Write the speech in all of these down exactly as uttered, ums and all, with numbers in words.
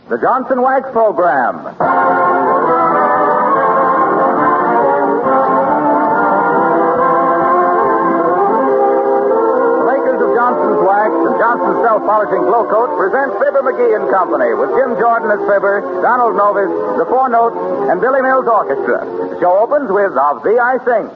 the Johnson Wax Program. Johnson's Wax and Johnson's Self-Polishing Glow Coat present Fibber McGee and Company with Jim Jordan as Fibber, Donald Novis, the Four Notes, and Billy Mills Orchestra. The show opens with Of Thee I Sing.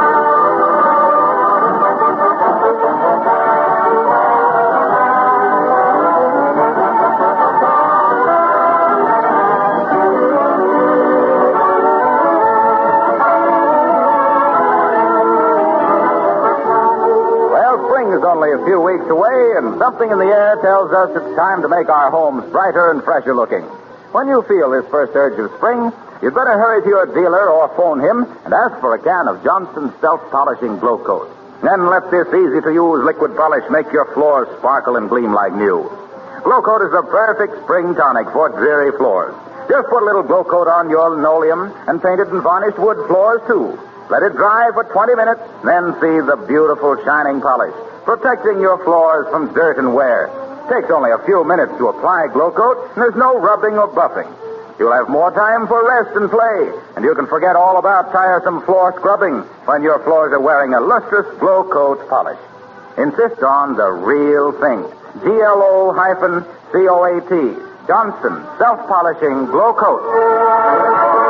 Only a few weeks away, and something in the air tells us it's time to make our homes brighter and fresher looking. When you feel this first urge of spring, you'd better hurry to your dealer or phone him and ask for a can of Johnson's Self-Polishing Glow Coat. Then let this easy-to-use liquid polish make your floors sparkle and gleam like new. Glow Coat is the perfect spring tonic for dreary floors. Just put a little Glow Coat on your linoleum and painted and varnished wood floors, too. Let it dry for twenty minutes, then see the beautiful shining polish, protecting your floors from dirt and wear. Takes only a few minutes to apply Glow Coat, and there's no rubbing or buffing. You'll have more time for rest and play, and you can forget all about tiresome floor scrubbing when your floors are wearing a lustrous Glow Coat polish. Insist on the real thing. G L O C O A T. Johnson Self-Polishing Glow Coat.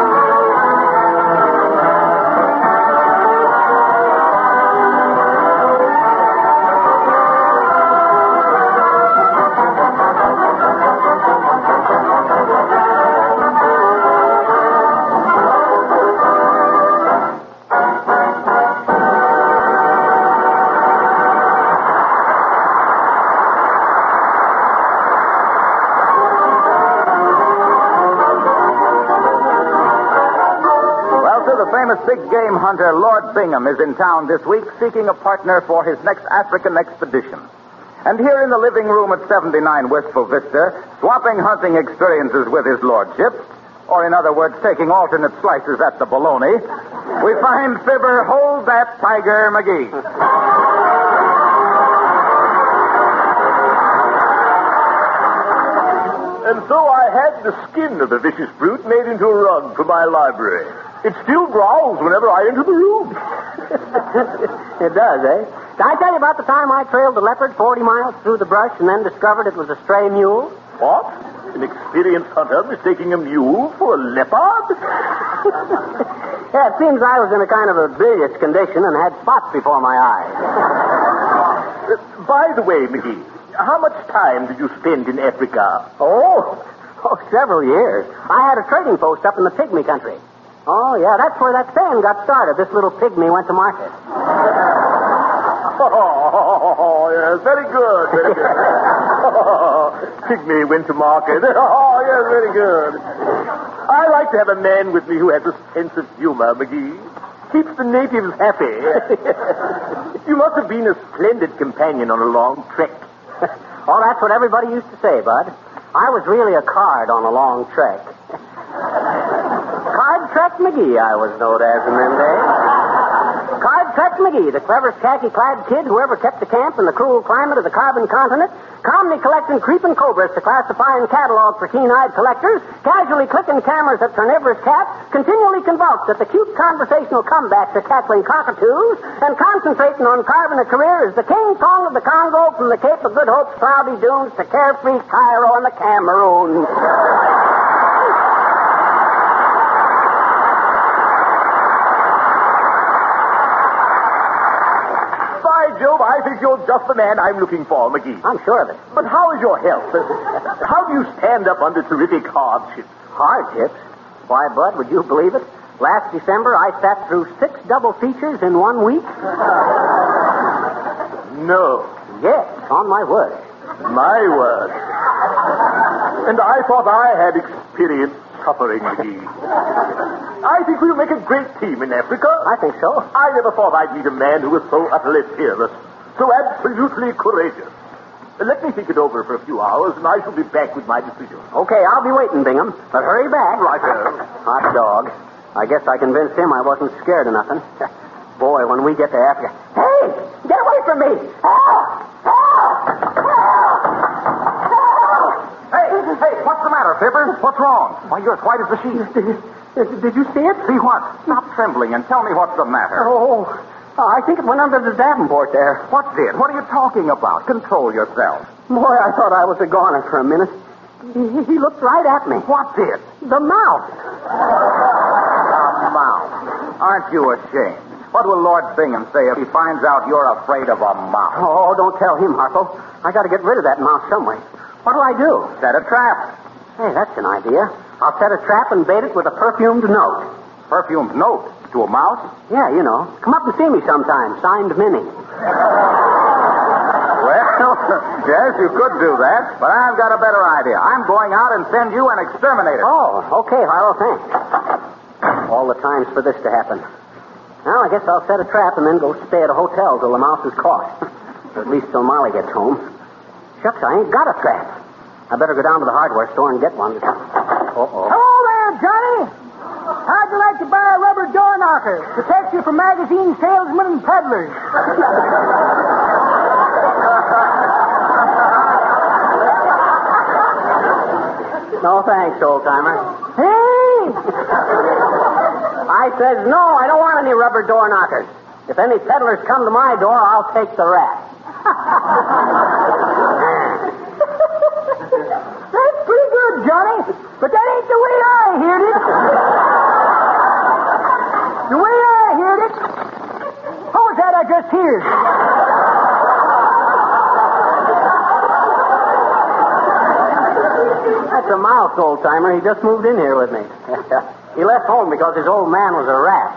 Big game hunter Lord Bingham is in town this week seeking a partner for his next African expedition. And here in the living room at seventy-nine Wistful Vista, swapping hunting experiences with his lordship, or in other words, taking alternate slices at the bologna, we find Fibber Hold That Tiger McGee. And so I had the skin of the vicious brute made into a rug for my library. It still growls whenever I enter the room. It does, eh? Did I tell you about the time I trailed the leopard forty miles through the brush and then discovered it was a stray mule? What? An experienced hunter mistaking a mule for a leopard? Yeah, it seems I was in a kind of a bilious condition and had spots before my eyes. Uh, by the way, McGee, how much time did you spend in Africa? Oh, oh, several years. I had a trading post up in the pygmy country. Oh, yeah, that's where that saying got started. This little pygmy went to market. Oh, yes, very good, very good. Oh, pygmy went to market. Oh, yes, very good. I like to have a man with me who has a sense of humor, McGee. Keeps the natives happy. You must have been a splendid companion on a long trek. Oh, that's what everybody used to say, Bud. I was really a card on a long trek. Card Trek McGee, I was known as in them days. Card Trek McGee, the cleverest khaki-clad kid who ever kept the camp in the cruel climate of the carbon continent, calmly collecting creeping cobras to classify and catalog for keen-eyed collectors, casually clicking cameras at carnivorous cats, continually convulsed at the cute conversational comebacks of cackling cockatoos, and concentrating on carving a career as the King Kong of the Congo from the Cape of Good Hope's cloudy dunes to carefree Cairo and the Cameroon. Job, I think you're just the man I'm looking for, McGee. I'm sure of it. But how is your health? How do you stand up under terrific hardships? Hardships? Why, Bud, would you believe it? Last December, I sat through six double features in one week. No. Yes, on my word. My word. And I thought I had experienced suffering, McGee. I think we'll make a great team in Africa. I think so. I never thought I'd meet a man who was so utterly fearless, so absolutely courageous. Let me think it over for a few hours, and I shall be back with my decision. Okay, I'll be waiting, Bingham. But hurry back. Righto. Hot dog. I guess I convinced him I wasn't scared of nothing. Boy, when we get to Africa... Hey! Get away from me! Help! Help! Help! Help! Hey! Hey, what's the matter, Fibber? What's wrong? Why, you're as white as the sheet. Did, did you see it? See what? Stop trembling and tell me what's the matter. Oh, oh, I think it went under the Davenport there. What did? What are you talking about? Control yourself. Boy, I thought I was a goner for a minute. He, he looked right at me. What did? The mouse. A mouse. Aren't you ashamed? What will Lord Bingham say if he finds out you're afraid of a mouse? Oh, don't tell him, Harpo. I got to get rid of that mouse some way. What'll I do? Set a trap. Hey, that's an idea. I'll set a trap and bait it with a perfumed note. Perfumed note? To a mouse? Yeah, you know. Come up and see me sometime. Signed, Minnie. Well, yes, you could do that, but I've got a better idea. I'm going out and send you an exterminator. Oh, okay, Harlow, thanks. All the times for this to happen. Well, I guess I'll set a trap and then go stay at a hotel till the mouse is caught. Or at least till Molly gets home. Shucks, I ain't got a trap. I better go down to the hardware store and get one. Uh-oh. Hello there, Johnny. How'd you like to buy a rubber door knocker? Protects you from magazine salesmen and peddlers. No thanks, old-timer. Hey! I says no, I don't want any rubber door knockers. If any peddlers come to my door, I'll take the rat. That's pretty good, Johnny. But that ain't the way I heard it. The way I heard it. What was that I just heard? That's a mouse, old-timer. He just moved in here with me. He left home because his old man was a rat.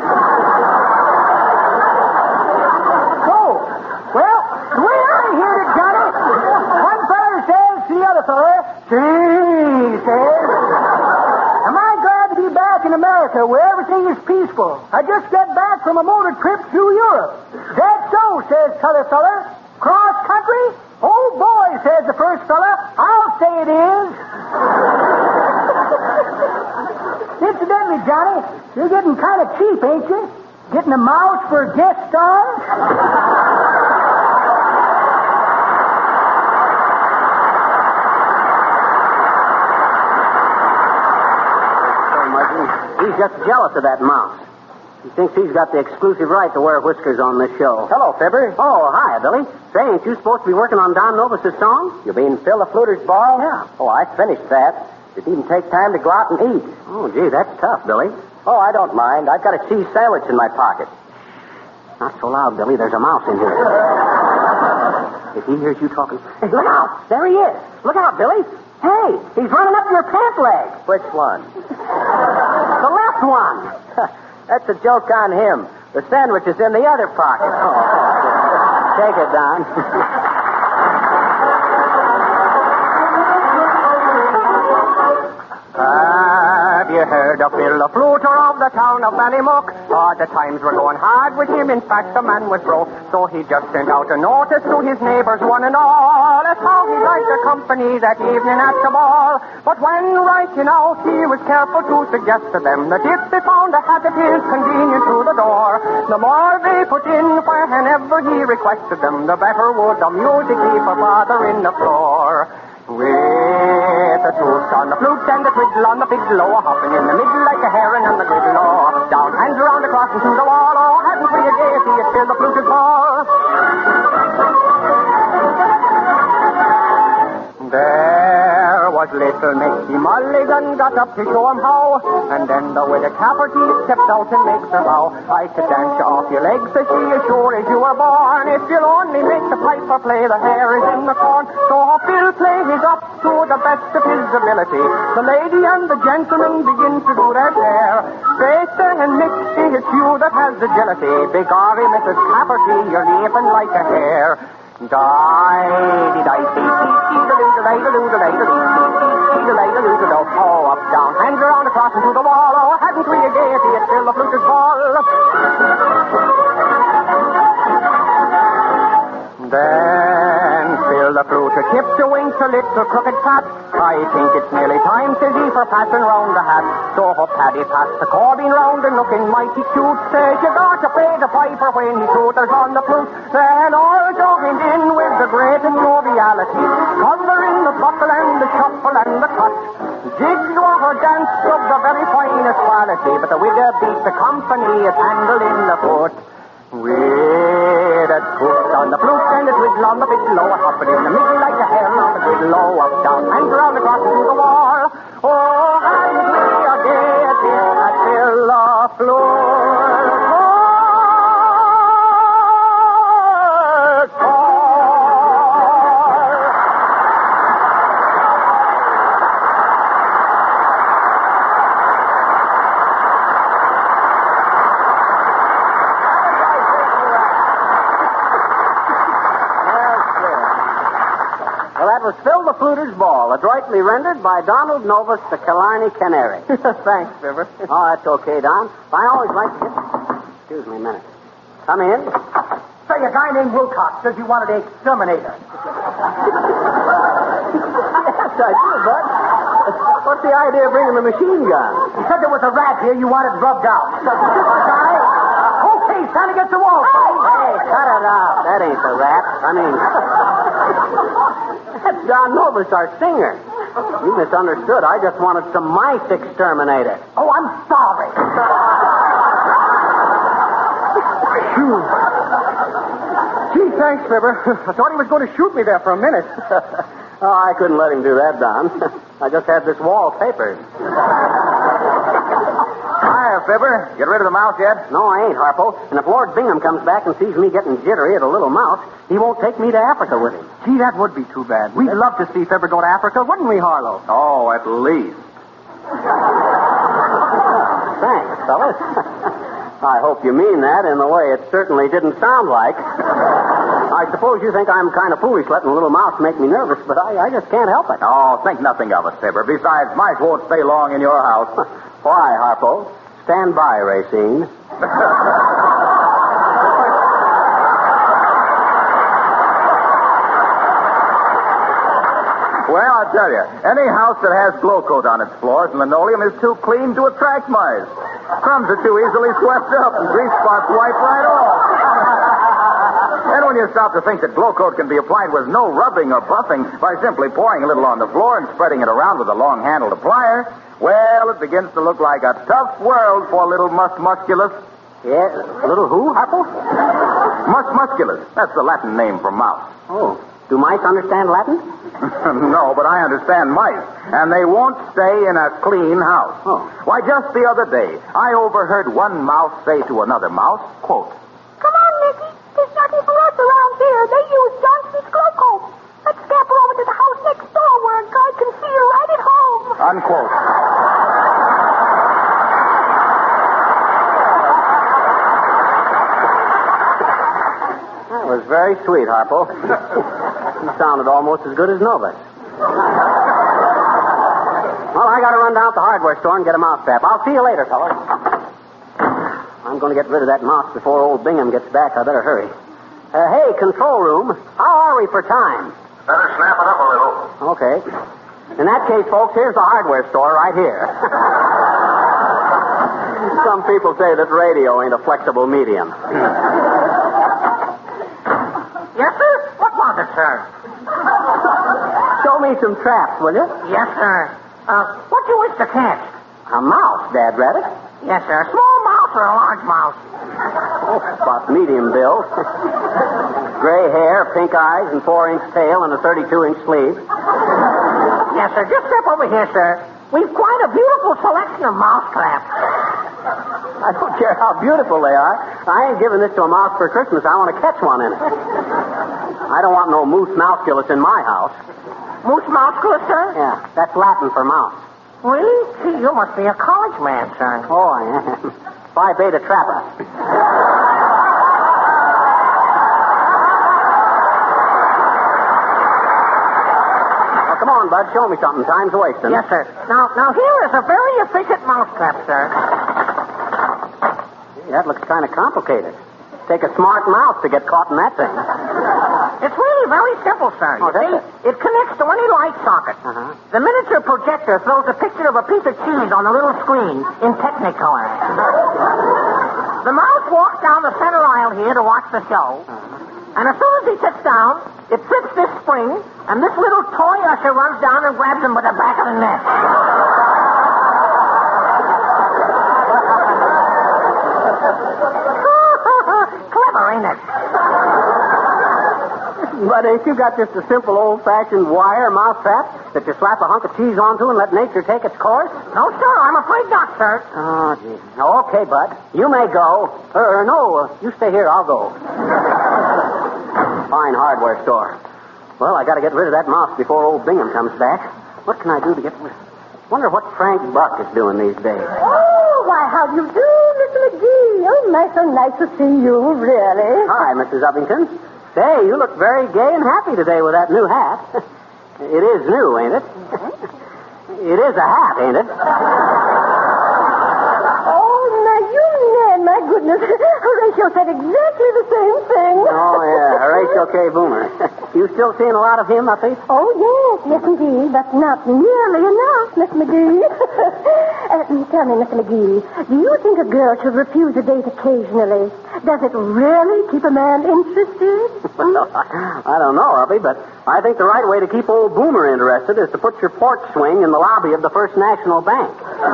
Oh, well, the way I heard it, Johnny, one feller says to the other feller, gee, says, am I glad to be back in America where everything is peaceful. I just got back from a motor trip through Europe. That's so, says t'other feller. Cross country? Oh, boy, says the first fella. I'll say it is. Incidentally, Johnny, you're getting kind of cheap, ain't you? Getting a mouse for a guest star? He's just jealous of that mouse. He thinks he's got the exclusive right to wear whiskers on this show. Hello, Fibber. Oh, hi, Billy. Say, ain't you supposed to be working on Don Novus' song? You mean Phil the Fluter's ball? Yeah. Oh, I finished that. Didn't even take time to go out and eat. Oh, gee, that's tough, Billy. Oh, I don't mind. I've got a cheese sandwich in my pocket. Not so loud, Billy. There's a mouse in here. If he hears you talking... Hey, look out! There he is. Look out, Billy. Hey, he's running up your pant leg. Which one? The left one. That's a joke on him. The sandwich is in the other pocket. Oh. Take it, Don. Have you heard of Phil the Fluter of the town of Ballymook? Oh, the times were going hard with him. In fact, the man was broke. So he just sent out a notice to his neighbors, one and all. That's how he liked the company that evening at the ball. But when writing out, he was careful to suggest to them that if they found a hat that is convenient to the door, the more they put in whenever he requested them, the better would the music be for bothering the floor. With a toast on the flute and a twiddle on the fiddle, oh, hopping in the middle like a heron on the griddle, oh, down hands around across and through the wall, oh, hadn't we a gaiety, it's still the fluted ball. There was little Mickey Mulligan got up to show him how, and then the widow Cafferty stepped out and makes her vow. I could dance you off your legs, says she, as sure as you were born, if you'll only make the piper play the hair is in the corn. So Phil play his up to the best of his ability. The lady and the gentleman begin to do their share. Faith and Mickey, it's you that has agility. Begorry, Missus Cafferty, you're leaping like a hare. Die, di die, dee, dee, dee, da doo, da day, da doo, da day, da dee, dee, dee, da day, da doo, da do. Oh, up, down, hands around, across, and to the wall. Oh, hadn't we a gaiety? It's still the fluter's ball. Then Phil the Fluter To tip the wings a little crooked pat. I think it's nearly time, says he, for passing round the hat. So up Paddy passed the corbin round and looking mighty cute. Says you got to pay the piper when he shooters on the flute. Then all joined in with the greatest joviality, covering the buckle and the shuffle and the cut. Jigs were her dance of the very finest quality, but the widow beat the company at handle in the foot. With a twist on the flute and a twiddle on the fiddle, a hopping in the middle like a hell on the fiddle, up, down, and round across to the wall. Oh, and we are gaiety until the floor. Was Phil the Fluter's Ball, adroitly rendered by Donald Novus, the Killarney Canary. Thanks, Fibber. Oh, that's okay, Don. I always like to get... Excuse me a minute. Come in. Say, a guy named Wilcox says you wanted to exterminate her. Yes, I do, Bud. What's the idea of bringing the machine gun? He said there was a rat here you wanted rubbed out. Guy? Okay, it's time to get to Wall Street. Hey, cut it out. That ain't the rat. I mean... That's Don Novus, our singer. You misunderstood. I just wanted some mice exterminated. Oh, I'm sorry. Gee, thanks, Fibber. I thought he was going to shoot me there for a minute. Oh, I couldn't let him do that, Don. I just had this wall papered. Hiya, Fibber. Get rid of the mouse yet? No, I ain't, Harpo. And if Lord Bingham comes back and sees me getting jittery at a little mouse, he won't take me to Africa with him. Gee, that would be too bad. We'd love to see Fibber go to Africa, wouldn't we, Harlow? Oh, at least. Thanks, fellas. I hope you mean that in the way it certainly didn't sound like. I suppose you think I'm kind of foolish letting a little mouse make me nervous, but I, I just can't help it. Oh, think nothing of it, Fibber. Besides, mice won't stay long in your house. Why, Harpo? Stand by, Racine. Well, I'll tell you, any house that has glow coat on its floors and linoleum is too clean to attract mice. Crumbs are too easily swept up, and grease spots wipe right off. Then when you stop to think that glow coat can be applied with no rubbing or buffing by simply pouring a little on the floor and spreading it around with a long-handled applier, well, it begins to look like a tough world for little mus musculus. Yeah, little who, Harpo? Mus musculus. That's the Latin name for mouse. Oh. Do mice understand Latin? No, but I understand mice, and they won't stay in a clean house. Oh. Why, just the other day, I overheard one mouse say to another mouse, quote, "Come on, Nicky. There's nothing for us around here. They use Johnson's glow coat. Let's scamper over to the house next door where a guy can see you right at home." Unquote. That was very sweet, Harpo. You sounded almost as good as Novus. Well, I got to run down to the hardware store and get a mouse trap. I'll see you later, fellas. I'm going to get rid of that mouse before old Bingham gets back. I better hurry. Uh, hey, control room, how are we for time? Better snap it up a little. Okay. In that case, folks, here's the hardware store right here. Some people say that radio ain't a flexible medium. Yes, sir? What was it, sir? Show me some traps, will you? Yes, sir. Uh, what do you wish to catch? A mouse, Dad Rabbit. Yes, sir. A small mouse or a large mouse? Oh, about medium build. Gray hair, pink eyes, and four-inch tail, and a thirty-two inch sleeve. Yes, sir. Just step over here, sir. We've quite a beautiful selection of mouse traps. I don't care how beautiful they are. I ain't giving this to a mouse for Christmas. I want to catch one in it. I don't want no moose mouseculus in my house. Moose mouseculus, sir? Yeah, that's Latin for mouse. Really? Gee, you must be a college man, sir. Oh, I am. Phi Beta Trappa. Well, come on, Bud. Show me something. Time's wasting. Yes, sir. Now, now here is a very efficient mousetrap, sir. Gee, that looks kind of complicated. Take a smart mouse to get caught in that thing. It's really very simple, sir. Oh, You see, that's it connects to any light socket. Uh-huh. The miniature projector throws a picture of a piece of cheese on the little screen in Technicolor. The mouse walks down the center aisle here to watch the show. And as soon as he sits down, it fits this spring, and this little toy usher runs down and grabs him by the back of the neck. Clever, ain't it? But ain't you got just a simple old-fashioned wire mouse trap that you slap a hunk of cheese onto and let nature take its course? No, sir. I'm afraid not, sir. Oh, gee. Okay, Bud. You may go. Or, no, uh, you stay here. I'll go. Fine hardware store. Well, I got to get rid of that mouse before old Bingham comes back. What can I do to get rid? Wonder what Frank Buck is doing these days. Oh, why, how do you do, Mister McGee? Oh, nice so nice to see you, really. Hi, Missus Uppington. Say, you look very gay and happy today with that new hat. It is new, ain't it? It is a hat, ain't it? Oh, now, you man, my goodness. Horatio said exactly the same thing. Oh, yeah, Horatio K. Boomer. You still seeing a lot of him, I think? Oh, yes, yes, indeed, but not nearly enough, Miss McGee. uh, tell me, Mister McGee, do you think a girl should refuse a date occasionally? Does it really keep a man interested? Well, I don't know, Uppy, but I think the right way to keep old Boomer interested is to put your porch swing in the lobby of the First National Bank.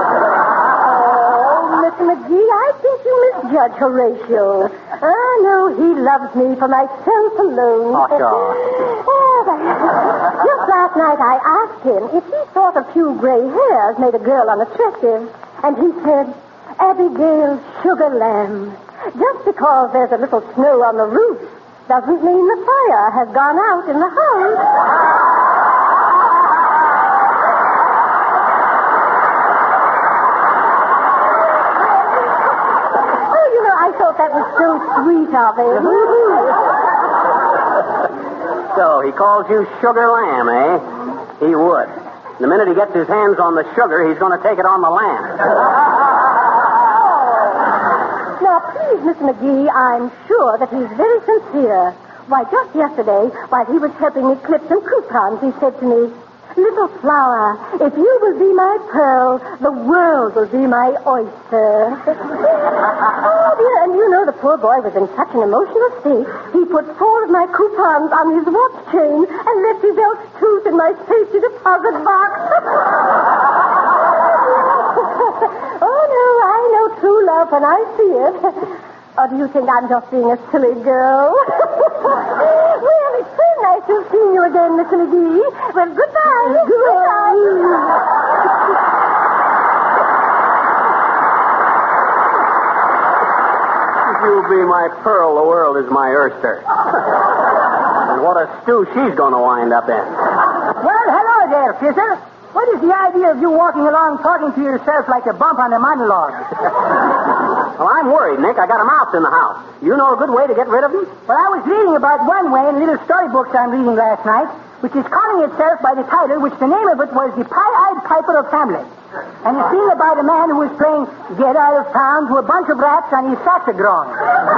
Oh, Mister McGee, I think you misjudge Horatio. I know he loves me for myself alone. Oh, sure. Oh, but just last night I asked him if he thought a few gray hairs made a girl unattractive. And he said, Abigail Sugar Lamb, just because there's a little snow on the roof doesn't mean the fire has gone out in the house. Oh, you know, I thought that was so sweet of him. So, he calls you Sugar Lamb, eh? He would. The minute he gets his hands on the sugar, he's going to take it on the lamb. Now, please, Mister McGee, I'm sure that he's very sincere. Why, just yesterday, while he was helping me clip some coupons, he said to me, Little flower, if you will be my pearl, the world will be my oyster. Oh, dear, and you know the poor boy was in such an emotional state, he put four of my coupons on his watch chain and left his elk's tooth in my safety deposit box. Oh, no, I know true love when I see it. Or do you think I'm just being a silly girl? Well, it's so nice to have seen you again, Mister McGee. Well, goodbye. Goodbye. If you'll be my pearl, the world is my oyster. And what a stew she's going to wind up in. Well, hello there, Fisher. What is the idea of you walking along talking to yourself like a bump on a monologue? Well, I'm worried, Nick. I got a mouse in the house. You know a good way to get rid of him? Well, I was reading about one way in little storybooks I'm reading last night, which is calling itself by the title, which the name of it was The Pie-Eyed Piper of Hamlet. And it's seen about a man who was playing Get Out of Town to a bunch of rats on his saxophone.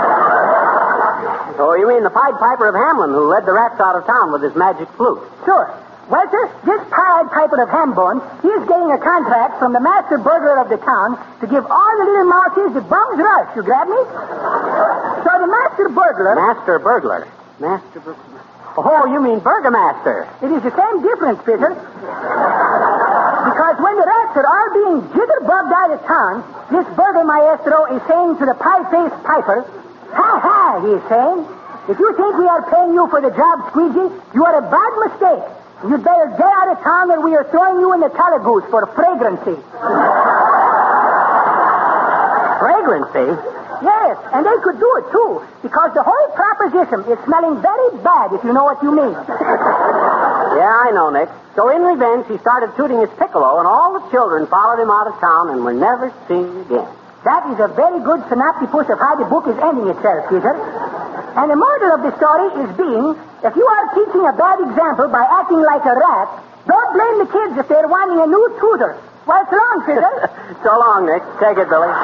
Oh, you mean the Pied Piper of Hamelin who led the rats out of town with his magic flute? Sure. Well, sir, this Pied Piper of Hambone, he is getting a contract from the master burglar of the town to give all the little mouses the bum's rush. You grab me? So the master burglar... Master burglar? Master burglar? Oh, you mean burgomaster. It is the same difference, Peter. Because when the rats are all being jitterbugged out of town, this burger maestro is saying to the pie-faced piper, Ha ha, he is saying, if you think we are paying you for the job, Squeegee, you are a bad mistake. You'd better get out of town or we are throwing you in the calagoose for fragrancy. Fragrancy? Yes, and they could do it, too, because the whole proposition is smelling very bad, if you know what you mean. Yeah, I know, Nick. So in revenge, he started tooting his piccolo, and all the children followed him out of town and were never seen again. That is a very good synopsis of how the book is ending itself, Peter. And the moral of the story is being, if you are teaching a bad example by acting like a rat, don't blame the kids if they're wanting a new tutor. Well, so long, Peter. So long, Nick. Take it, Billy.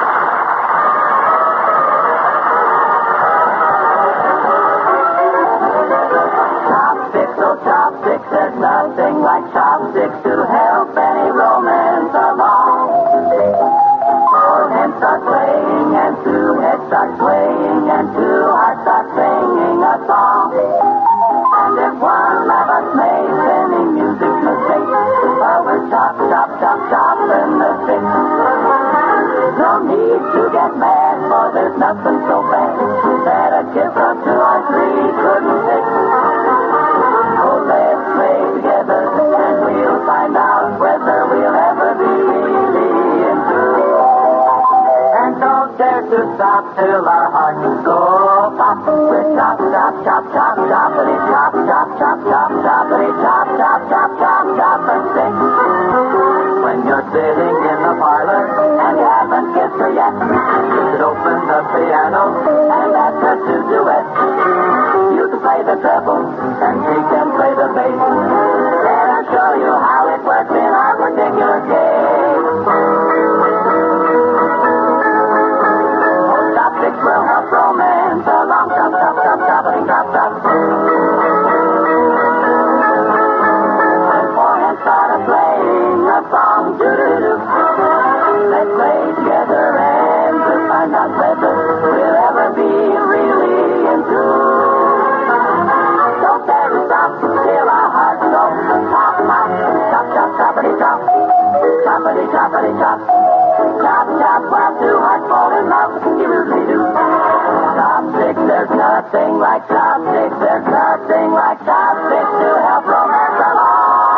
like chopsticks to help any romance along. Four hands start playing and two heads start swaying and two hearts start singing a song. And if one of us makes any music mistake, well, we're chop, chop, chop, chopping the stick. No need to get mad, for there's nothing so bad that a kiss or two or three couldn't fix. So let's play together and we'll find out whether we'll ever be really into. And don't dare to stop till our hearts go pop. We're chop, chop, chop, chop, choppity, chop, chop, chop, chop, choppity, chop, chop, chop, chop, chop, and stick. When you're sitting in the parlor and you haven't kissed her yet, you should open the piano and ask her to duet. You can play the treble and she can play the bass. Let her show you how it works in our particular case. Oh, chopsticks will help romance along. Chop, chop, chop, choppity, chop, chop. And four hands started playing a song. Do-do-do. Let's play together and we'll find out whether we'll ever be really into. Don't dare to stop till our hearts go pop, pop. Chop, chop, choppity, chop. Choppity, choppity, chop. Chop, chop, while two hearts fall in love. Do-do-do. Chopsticks, there's nothing like chopsticks. There's nothing like chopsticks to help romance along.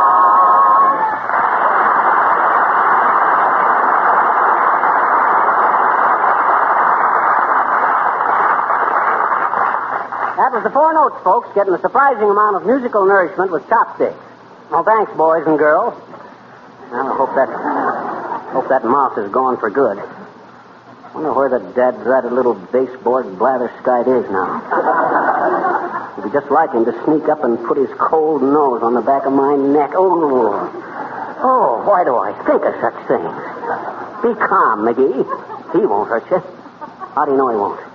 That was the four notes, folks, getting a surprising amount of musical nourishment with chopsticks. Well, thanks, boys and girls. Well, I hope that hope that mouse is gone for good. Wonder where the dad-ratted little baseboard blatherskite is now. It'd be just like him to sneak up and put his cold nose on the back of my neck. Oh, oh, why do I think of such things? Be calm, McGee. He won't hurt you. How do you know he won't?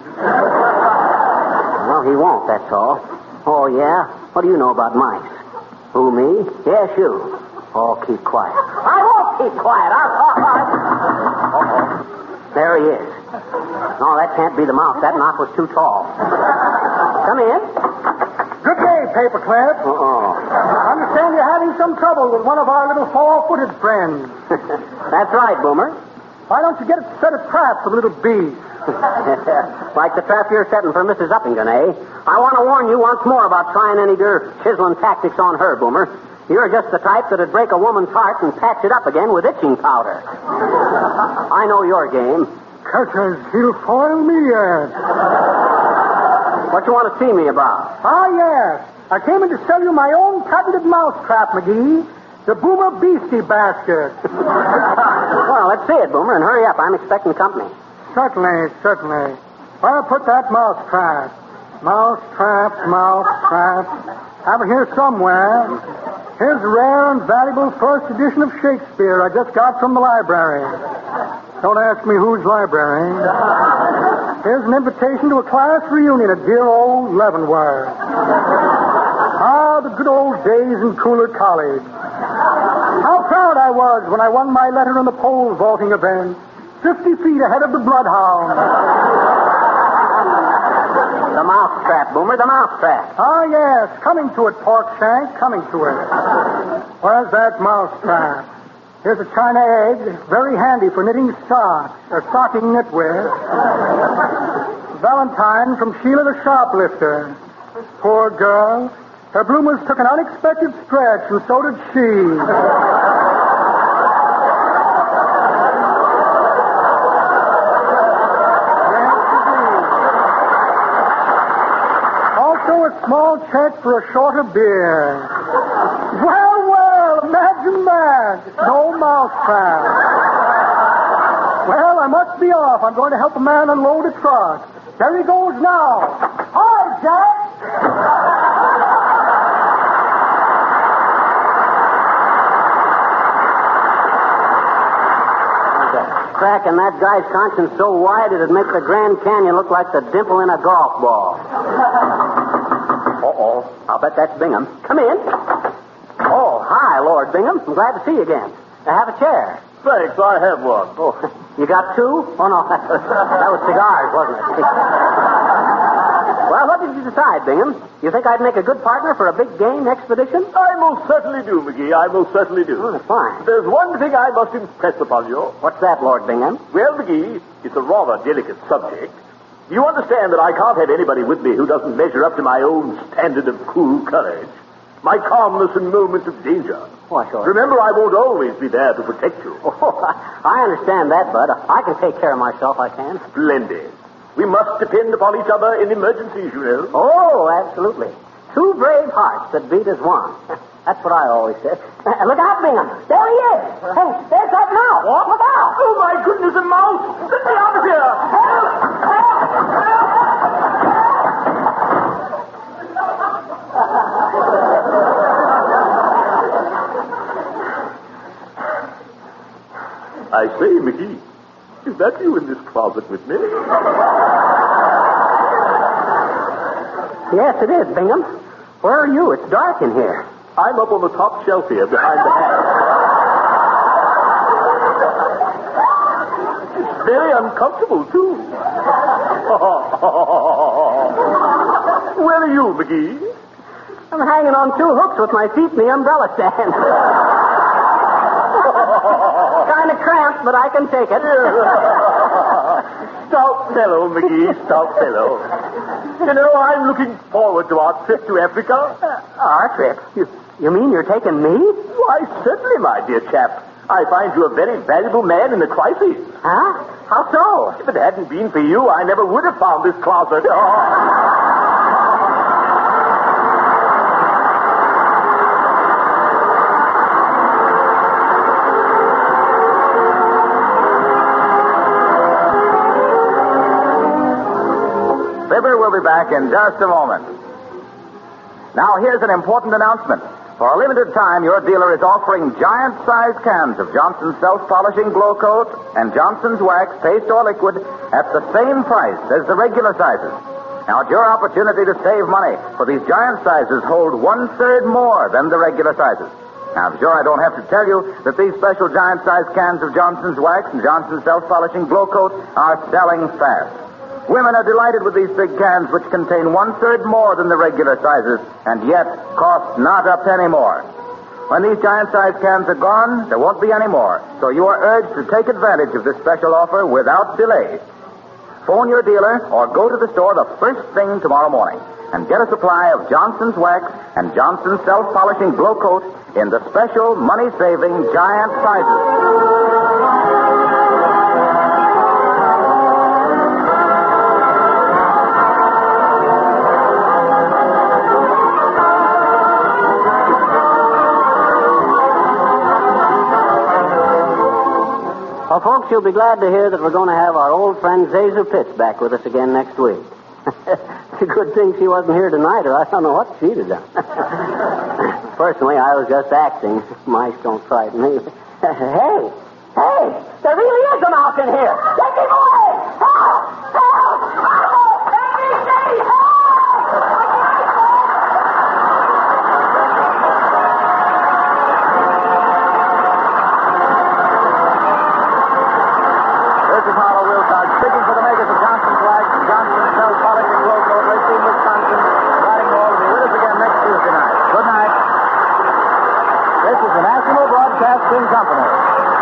Well, he won't, that's all. Oh, yeah? What do you know about mice? Who, me? Yes, you. Oh, keep quiet. I won't keep quiet. I'll talk. Uh-oh. There he is. No, that can't be the mouse. That knock was too tall. Come in. Good day, Paperclip. Uh-oh. I understand you're having some trouble with one of our little four-footed friends. That's right, Boomer. Why don't you get a set of traps for little bees? Like the trap you're setting for Missus Uppington, eh? I want to warn you once more about trying any of your chiseling tactics on her, Boomer. You're just the type that'd break a woman's heart and patch it up again with itching powder. I know your game. Catches, he'll foil me yet. What you want to see me about? Ah, yes. I came in to sell you my own patented mousetrap, McGee. The Boomer Beastie Basket. Well, let's see it, Boomer, and hurry up. I'm expecting company. Certainly, certainly. Where put that mousetrap? Mousetrap, mousetrap. Have it here somewhere. Here's a rare and valuable first edition of Shakespeare I just got from the library. Don't ask me whose library. Here's an invitation to a class reunion at dear old Leavenworth. Ah, the good old days in Cooler College. How proud I was when I won my letter in the pole vaulting event. Fifty feet ahead of the bloodhound. The mousetrap, Boomer, the mousetrap. Ah, yes. Coming to it, Porkshank. Coming to it. Where's that mousetrap? Here's a china egg. Very handy for knitting socks. Or stocking knit with. Valentine from Sheila the Shoplifter. Poor girl. Her bloomers took an unexpected stretch, and so did she. Small check for a shorter beer. Well, well, imagine that. No mousetrap. Well, I must be off. I'm going to help a man unload a truck. There he goes now. Hi, Jack. Crack in that guy's conscience so wide it'd make the Grand Canyon look like the dimple in a golf ball. Uh-oh. I'll bet that's Bingham. Come in. Oh, hi, Lord Bingham. I'm glad to see you again. Uh, have a chair. Thanks, I have one. Oh, you got two? Oh, no, that was, that was cigars, wasn't it? Well, what did you decide, Bingham? You think I'd make a good partner for a big game expedition? I most certainly do, McGee. I most certainly do. Oh, that's fine. There's one thing I must impress upon you. What's that, Lord Bingham? Well, McGee, it's a rather delicate subject. You understand that I can't have anybody with me who doesn't measure up to my own standard of cool courage. My calmness in moments of danger. Why, sure. Remember, I won't always be there to protect you. Oh, I understand that, Bud. I can take care of myself, I can. Splendid. We must depend upon each other in emergencies, you know. Oh, absolutely. Two brave hearts that beat as one. That's what I always said. Look out, Bingham. There he is. Hey, there's that mouse. What? Look out. Oh, my goodness, a mouse! Get me out of here! Help! Help! Help! I say, McGee, is that you in this closet with me? Yes, it is, Bingham. Where are you? It's dark in here. I'm up on the top shelf here behind the hat. It's very uncomfortable, too. Where are you, McGee? I'm hanging on two hooks with my feet in the umbrella stand. Kind of cramped, but I can take it. Stout fellow, McGee, stout fellow. You know, I'm looking forward to our trip to Africa. Uh, our trip? You, you mean you're taking me? Why, certainly, my dear chap. I find you a very valuable man in the crisis. Huh? How so? If it hadn't been for you, I never would have found this closet. Oh. Fibber will be back in just a moment. Now, here's an important announcement. For a limited time, your dealer is offering giant-sized cans of Johnson's Self-Polishing Glow Coat and Johnson's Wax Paste or Liquid at the same price as the regular sizes. Now, it's your opportunity to save money, for these giant sizes hold one-third more than the regular sizes. Now, I'm sure I don't have to tell you that these special giant-sized cans of Johnson's Wax and Johnson's Self-Polishing Glow Coat are selling fast. Women are delighted with these big cans, which contain one-third more than the regular sizes, and yet cost not a penny more. When these giant-sized cans are gone, there won't be any more, so you are urged to take advantage of this special offer without delay. Phone your dealer or go to the store the first thing tomorrow morning and get a supply of Johnson's Wax and Johnson's Self-Polishing Glow Coat in the special money-saving giant sizes. Well, folks, you'll be glad to hear that we're going to have our old friend Zazu Pitts back with us again next week. It's a good thing she wasn't here tonight, or I don't know what she'd have done. Personally, I was just acting. Mice don't frighten me. Hey, hey, there really is a mouse in here. Take him away! Help! Help! Help! Let me see! Help! This is Harlow Wilcox speaking for the makers of Johnson's Wax and Johnson's Self-Polishing Glow Coat, Racine, Wisconsin, inviting you all to be with us again next Tuesday night. Good night. This is the National Broadcasting Company.